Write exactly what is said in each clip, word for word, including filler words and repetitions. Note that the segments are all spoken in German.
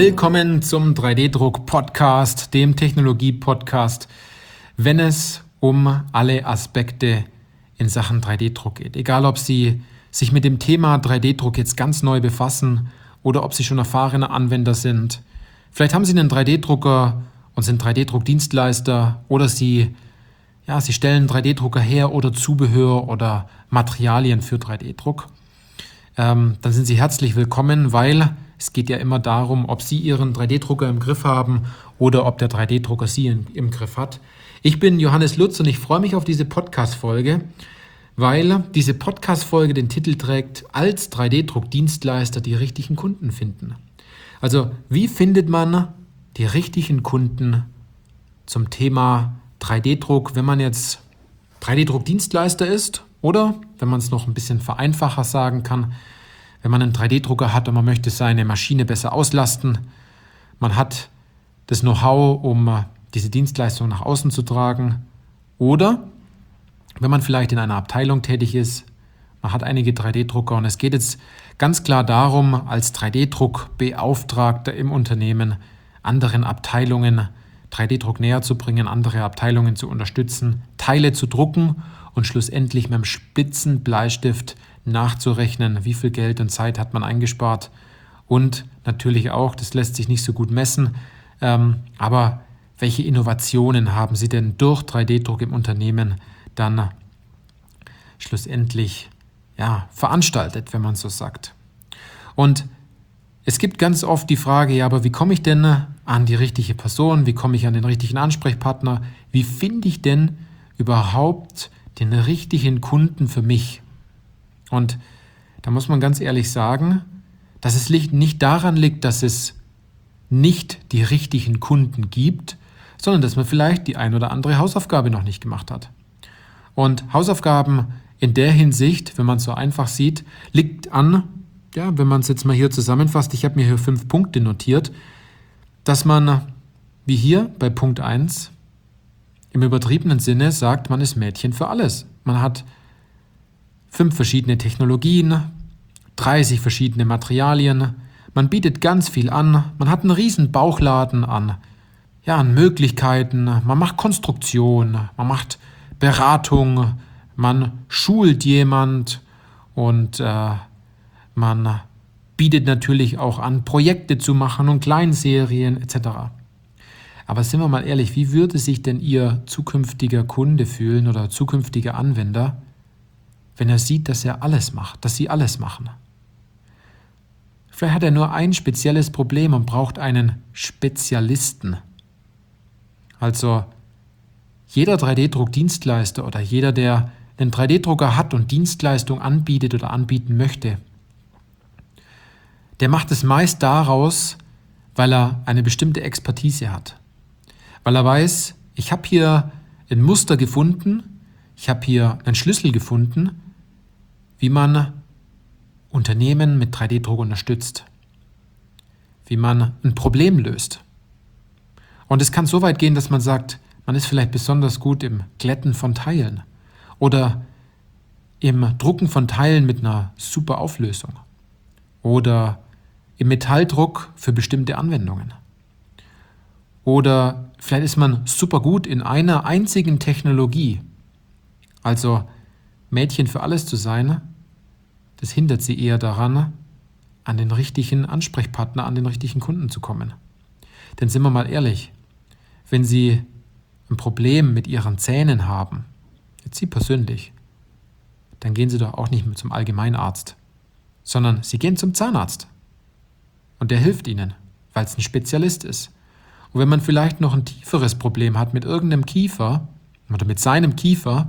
Willkommen zum drei D-Druck-Podcast, dem Technologie-Podcast, wenn es um alle Aspekte in Sachen drei D-Druck geht. Egal, ob Sie sich mit dem Thema drei D-Druck jetzt ganz neu befassen oder ob Sie schon erfahrene Anwender sind. Vielleicht haben Sie einen drei D-Drucker und sind drei D-Druck-Dienstleister oder Sie, ja, Sie stellen drei D-Drucker her oder Zubehör oder Materialien für drei D-Druck. Ähm, dann sind Sie herzlich willkommen, weil es geht ja immer darum, ob Sie Ihren drei D-Drucker im Griff haben oder ob der drei D-Drucker Sie im, im Griff hat. Ich bin Johannes Lutz und ich freue mich auf diese Podcast-Folge, weil diese Podcast-Folge den Titel trägt, als drei D-Druck-Dienstleister die richtigen Kunden finden. Also wie findet man die richtigen Kunden zum Thema drei D-Druck, wenn man jetzt drei D-Druck-Dienstleister ist oder, wenn man es noch ein bisschen vereinfacher sagen kann, wenn man einen drei D-Drucker hat und man möchte seine Maschine besser auslasten, man hat das Know-how, um diese Dienstleistung nach außen zu tragen, oder wenn man vielleicht in einer Abteilung tätig ist, man hat einige drei D-Drucker und es geht jetzt ganz klar darum, als drei D-Druck-Beauftragter im Unternehmen anderen Abteilungen drei D-Druck näher zu bringen, andere Abteilungen zu unterstützen, Teile zu drucken und schlussendlich mit dem spitzen Bleistift nachzurechnen, wie viel Geld und Zeit hat man eingespart und natürlich auch, das lässt sich nicht so gut messen, ähm, aber welche Innovationen haben Sie denn durch drei D-Druck im Unternehmen dann schlussendlich ja, veranstaltet, wenn man so sagt. Und es gibt ganz oft die Frage, ja, aber wie komme ich denn an die richtige Person, wie komme ich an den richtigen Ansprechpartner, wie finde ich denn überhaupt den richtigen Kunden für mich? Und da muss man ganz ehrlich sagen, dass es nicht daran liegt, dass es nicht die richtigen Kunden gibt, sondern dass man vielleicht die ein oder andere Hausaufgabe noch nicht gemacht hat. Und Hausaufgaben in der Hinsicht, wenn man es so einfach sieht, liegt an, ja, wenn man es jetzt mal hier zusammenfasst, ich habe mir hier fünf Punkte notiert, dass man, wie hier bei Punkt eins, im übertriebenen Sinne sagt, man ist Mädchen für alles. Man hat fünf verschiedene Technologien, dreißig verschiedene Materialien, man bietet ganz viel an, man hat einen riesen Bauchladen an, ja, an Möglichkeiten, man macht Konstruktion, man macht Beratung, man schult jemand und äh, man bietet natürlich auch an, Projekte zu machen und Kleinserien et cetera. Aber sind wir mal ehrlich, wie würde sich denn Ihr zukünftiger Kunde fühlen oder zukünftiger Anwender, wenn er sieht, dass er alles macht, dass Sie alles machen? Vielleicht hat er nur ein spezielles Problem und braucht einen Spezialisten. Also jeder drei D-Druck-Dienstleister oder jeder, der einen drei D-Drucker hat und Dienstleistung anbietet oder anbieten möchte, der macht es meist daraus, weil er eine bestimmte Expertise hat. Weil er weiß, ich habe hier ein Muster gefunden, ich habe hier einen Schlüssel gefunden, wie man Unternehmen mit drei D-Druck unterstützt, wie man ein Problem löst. Und es kann so weit gehen, dass man sagt, man ist vielleicht besonders gut im Glätten von Teilen oder im Drucken von Teilen mit einer super Auflösung oder im Metalldruck für bestimmte Anwendungen. Oder vielleicht ist man super gut in einer einzigen Technologie. Also Mädchen für alles zu sein, das hindert Sie eher daran, an den richtigen Ansprechpartner, an den richtigen Kunden zu kommen. Denn sind wir mal ehrlich, wenn Sie ein Problem mit Ihren Zähnen haben, jetzt Sie persönlich, dann gehen Sie doch auch nicht mehr zum Allgemeinarzt, sondern Sie gehen zum Zahnarzt. Und der hilft Ihnen, weil es ein Spezialist ist. Und wenn man vielleicht noch ein tieferes Problem hat mit irgendeinem Kiefer oder mit seinem Kiefer,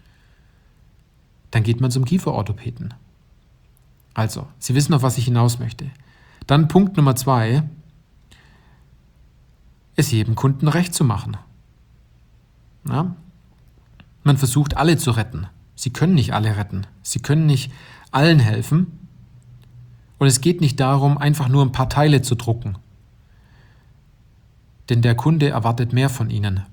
dann geht man zum Kieferorthopäden. Also, Sie wissen, auf was ich hinaus möchte. Dann Punkt Nummer zwei, es jedem Kunden recht zu machen. Ja? Man versucht, alle zu retten. Sie können nicht alle retten. Sie können nicht allen helfen. Und es geht nicht darum, einfach nur ein paar Teile zu drucken. Denn der Kunde erwartet mehr von Ihnen.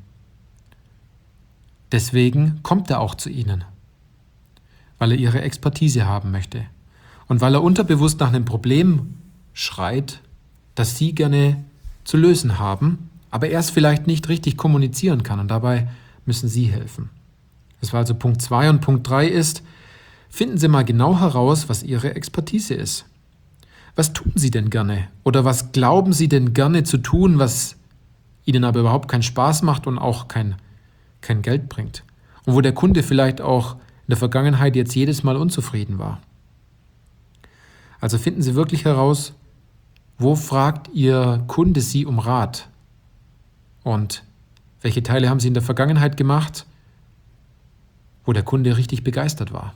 Deswegen kommt er auch zu Ihnen, weil er Ihre Expertise haben möchte. Und weil er unterbewusst nach einem Problem schreit, das Sie gerne zu lösen haben, aber er es vielleicht nicht richtig kommunizieren kann und dabei müssen Sie helfen. Das war also Punkt zwei und Punkt drei ist, finden Sie mal genau heraus, was Ihre Expertise ist. Was tun Sie denn gerne? Oder was glauben Sie denn gerne zu tun, was Ihnen aber überhaupt keinen Spaß macht und auch kein, kein Geld bringt? Und wo der Kunde vielleicht auch in der Vergangenheit jetzt jedes Mal unzufrieden war. Also finden Sie wirklich heraus, wo fragt Ihr Kunde Sie um Rat? Und welche Teile haben Sie in der Vergangenheit gemacht, wo der Kunde richtig begeistert war?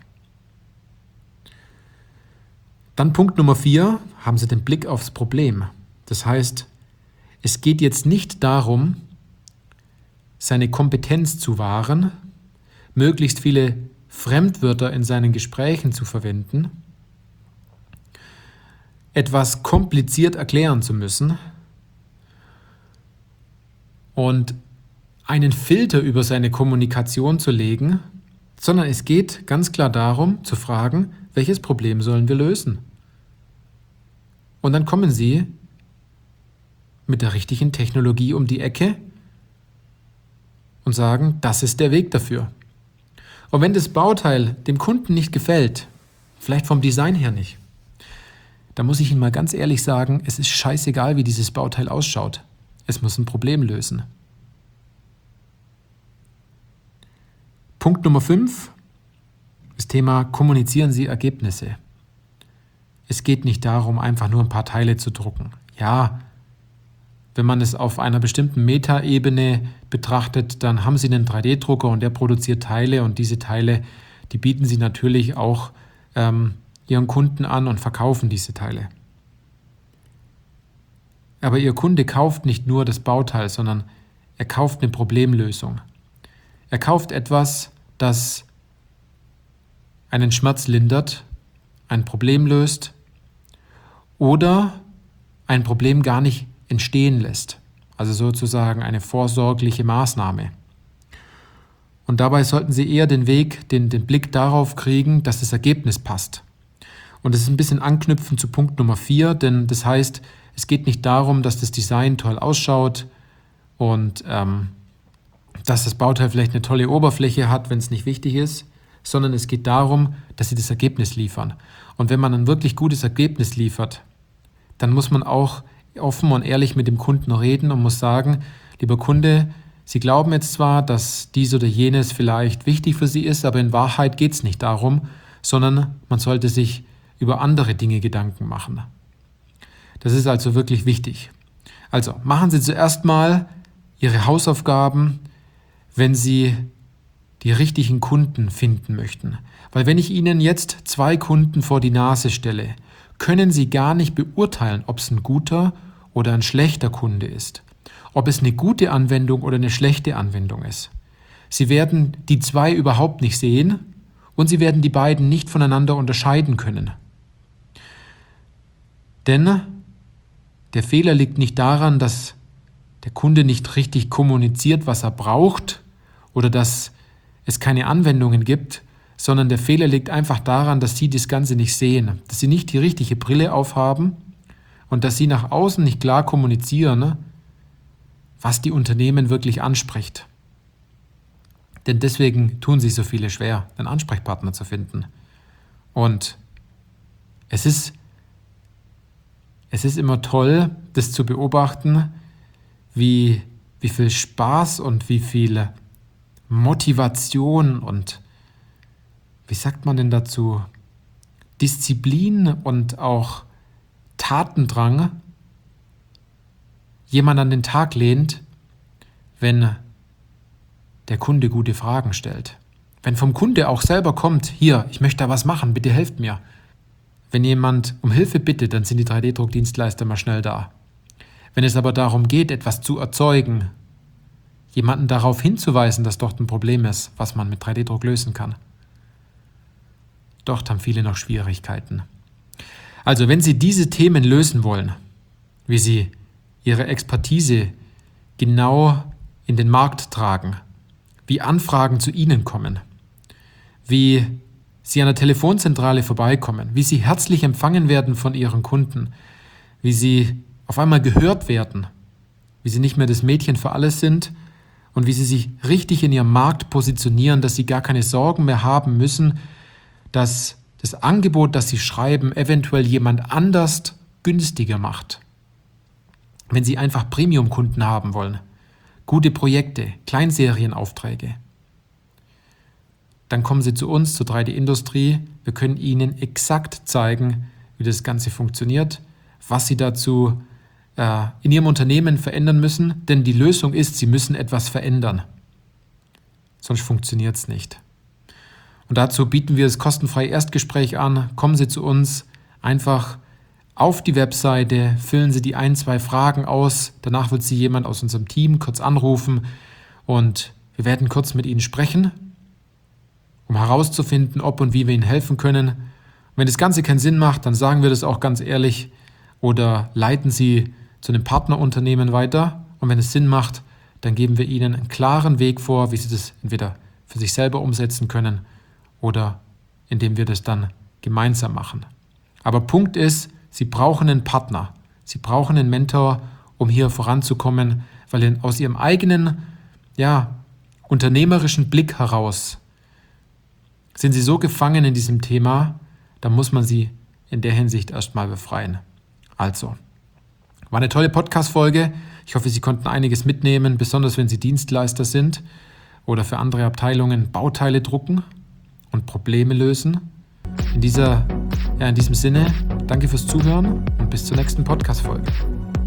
Dann Punkt Nummer vier, haben Sie den Blick aufs Problem. Das heißt, es geht jetzt nicht darum, seine Kompetenz zu wahren, möglichst viele Fremdwörter in seinen Gesprächen zu verwenden, etwas kompliziert erklären zu müssen und einen Filter über seine Kommunikation zu legen, sondern es geht ganz klar darum, zu fragen, welches Problem sollen wir lösen? Und dann kommen Sie mit der richtigen Technologie um die Ecke und sagen, das ist der Weg dafür. Und wenn das Bauteil dem Kunden nicht gefällt, vielleicht vom Design her nicht, dann muss ich Ihnen mal ganz ehrlich sagen, es ist scheißegal, wie dieses Bauteil ausschaut. Es muss ein Problem lösen. Punkt Nummer fünf, das Thema kommunizieren Sie Ergebnisse. Es geht nicht darum, einfach nur ein paar Teile zu drucken. Ja, wenn man es auf einer bestimmten Metaebene betrachtet, dann haben Sie einen drei D Drucker und der produziert Teile und diese Teile, die bieten Sie natürlich auch ähm, Ihren Kunden an und verkaufen diese Teile. Aber Ihr Kunde kauft nicht nur das Bauteil, sondern er kauft eine Problemlösung. Er kauft etwas, das einen Schmerz lindert, ein Problem löst oder ein Problem gar nicht entstehen lässt. Also sozusagen eine vorsorgliche Maßnahme. Und dabei sollten Sie eher den Weg, den, den Blick darauf kriegen, dass das Ergebnis passt. Und das ist ein bisschen anknüpfend zu Punkt Nummer vier, denn das heißt, es geht nicht darum, dass das Design toll ausschaut und ähm, dass das Bauteil vielleicht eine tolle Oberfläche hat, wenn es nicht wichtig ist, sondern es geht darum, dass Sie das Ergebnis liefern. Und wenn man ein wirklich gutes Ergebnis liefert, dann muss man auch offen und ehrlich mit dem Kunden reden und muss sagen, lieber Kunde, Sie glauben jetzt zwar, dass dies oder jenes vielleicht wichtig für Sie ist, aber in Wahrheit geht es nicht darum, sondern man sollte sich über andere Dinge Gedanken machen. Das ist also wirklich wichtig. Also machen Sie zuerst mal Ihre Hausaufgaben, wenn Sie die richtigen Kunden finden möchten. Weil wenn ich Ihnen jetzt zwei Kunden vor die Nase stelle, können Sie gar nicht beurteilen, ob es ein guter oder ein schlechter Kunde ist. Ob es eine gute Anwendung oder eine schlechte Anwendung ist. Sie werden die zwei überhaupt nicht sehen und Sie werden die beiden nicht voneinander unterscheiden können. Denn der Fehler liegt nicht daran, dass der Kunde nicht richtig kommuniziert, was er braucht oder dass es keine Anwendungen gibt, sondern der Fehler liegt einfach daran, dass Sie das Ganze nicht sehen, dass Sie nicht die richtige Brille aufhaben und dass Sie nach außen nicht klar kommunizieren, was die Unternehmen wirklich anspricht. Denn deswegen tun sich so viele schwer, einen Ansprechpartner zu finden. Und es ist, es ist immer toll, das zu beobachten, wie, wie viel Spaß und wie viel Motivation und, wie sagt man denn dazu, Disziplin und auch Tatendrang jemand an den Tag lehnt, wenn der Kunde gute Fragen stellt. Wenn vom Kunde auch selber kommt, hier, ich möchte da was machen, bitte helft mir. Wenn jemand um Hilfe bittet, dann sind die drei D Druckdienstleister mal schnell da. Wenn es aber darum geht, etwas zu erzeugen, jemanden darauf hinzuweisen, dass dort ein Problem ist, was man mit drei D Druck lösen kann, dort haben viele noch Schwierigkeiten. Also wenn Sie diese Themen lösen wollen, wie Sie Ihre Expertise genau in den Markt tragen, wie Anfragen zu Ihnen kommen, wie Sie an der Telefonzentrale vorbeikommen, wie Sie herzlich empfangen werden von Ihren Kunden, wie Sie auf einmal gehört werden, wie sie nicht mehr das Mädchen für alles sind und wie sie sich richtig in ihrem Markt positionieren, dass sie gar keine Sorgen mehr haben müssen, dass das Angebot, das sie schreiben, eventuell jemand anders günstiger macht. Wenn sie einfach Premium-Kunden haben wollen, gute Projekte, Kleinserienaufträge, dann kommen sie zu uns, zur drei D-Industrie. Wir können ihnen exakt zeigen, wie das Ganze funktioniert, was sie dazu äh, in ihrem Unternehmen verändern müssen, denn die Lösung ist, sie müssen etwas verändern. Sonst funktioniert es nicht. Und dazu bieten wir das kostenfreie Erstgespräch an. Kommen Sie zu uns, einfach auf die Webseite, füllen Sie die ein, zwei Fragen aus. Danach wird Sie jemand aus unserem Team kurz anrufen und wir werden kurz mit Ihnen sprechen, um herauszufinden, ob und wie wir Ihnen helfen können. Und wenn das Ganze keinen Sinn macht, dann sagen wir das auch ganz ehrlich oder leiten Sie zu einem Partnerunternehmen weiter. Und wenn es Sinn macht, dann geben wir Ihnen einen klaren Weg vor, wie Sie das entweder für sich selber umsetzen können oder indem wir das dann gemeinsam machen. Aber Punkt ist, Sie brauchen einen Partner, Sie brauchen einen Mentor, um hier voranzukommen, weil aus Ihrem eigenen, ja, unternehmerischen Blick heraus sind Sie so gefangen in diesem Thema, da muss man Sie in der Hinsicht erstmal befreien. Also, war eine tolle Podcast-Folge. Ich hoffe, Sie konnten einiges mitnehmen, besonders wenn Sie Dienstleister sind oder für andere Abteilungen Bauteile drucken und Probleme lösen. In dieser, ja, in diesem Sinne, danke fürs Zuhören und bis zur nächsten Podcast-Folge.